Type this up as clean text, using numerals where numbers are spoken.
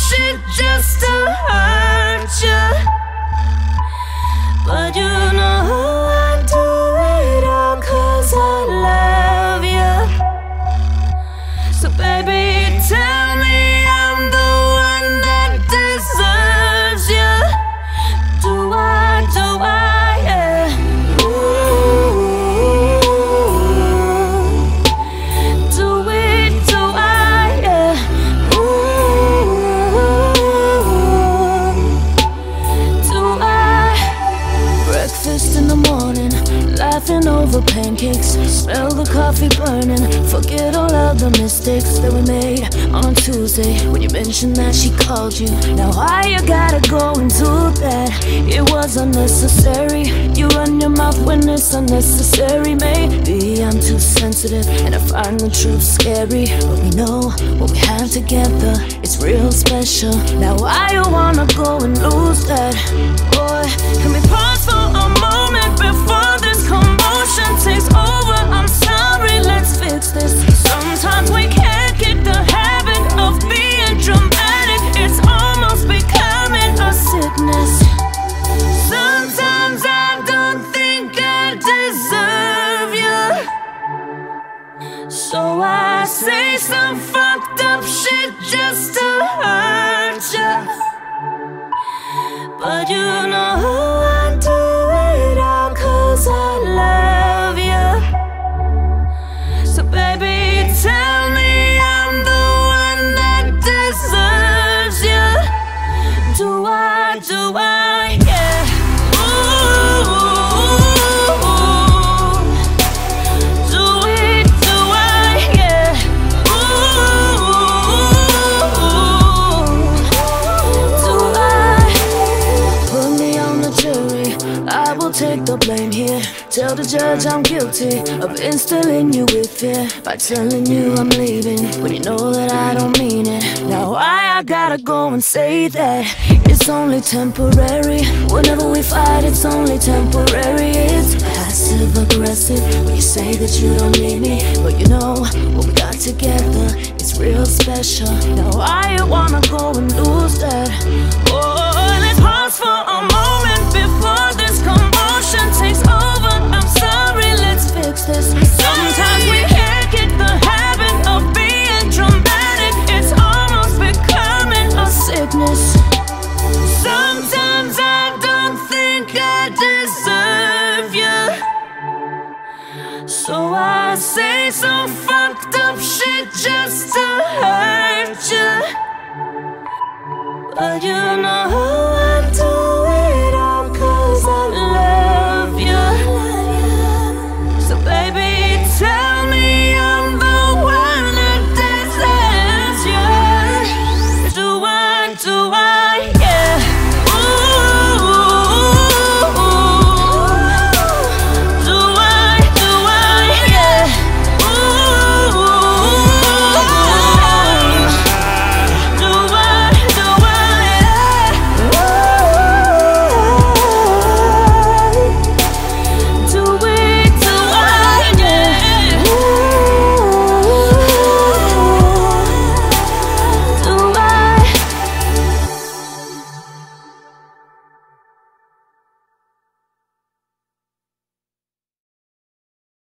shit just to hurt you. But you know I do it all 'cause I love you. So baby, tell me I'm the one that deserves you. Do I, yeah. Ooh. Do it, do I, yeah. Ooh. Do I? Breakfast in the morning, laughing over pancakes, smell the coffee burning, forget all of the mistakes that we made on Tuesday when you mentioned that she called you. Now why you gotta go and do that? It was unnecessary. You run your mouth when it's unnecessary. Maybe I'm too sensitive and I find the truth scary, but we know what we have together, it's real special. Now why you wanna go and lose that? Boy, can we pause for a moment before this commotion takes over? I'm sorry, let's fix this. Sometimes we can't get the habit of being dramatic. It's almost becoming a sickness. Sometimes I don't think I deserve you, so I say some fucked up shit just to hurt you. But you know I do it all 'cause I love you. So baby, tell me I'm the one that deserves you. Do I, yeah. Ooh. Do it, do I, yeah. Ooh. Do I? Put me on the jury, I will take the blame here. Tell the judge I'm guilty of instilling you with fear by telling you I'm leaving when you know that I don't mean it. Now why I gotta go and say that it's only temporary? Whenever we fight, it's only temporary. It's passive aggressive when you say that you don't need me, but you know what we got together, it's real special. Now why you wanna go and lose that? Oh, let's pause for a moment before this commotion takes over. I'm sorry, let's fix this. Sometimes we can't get the habit of being dramatic. It's almost becoming a sickness. Sometimes I don't think I deserve you, so I say some fucked up shit just to hurt you. But you know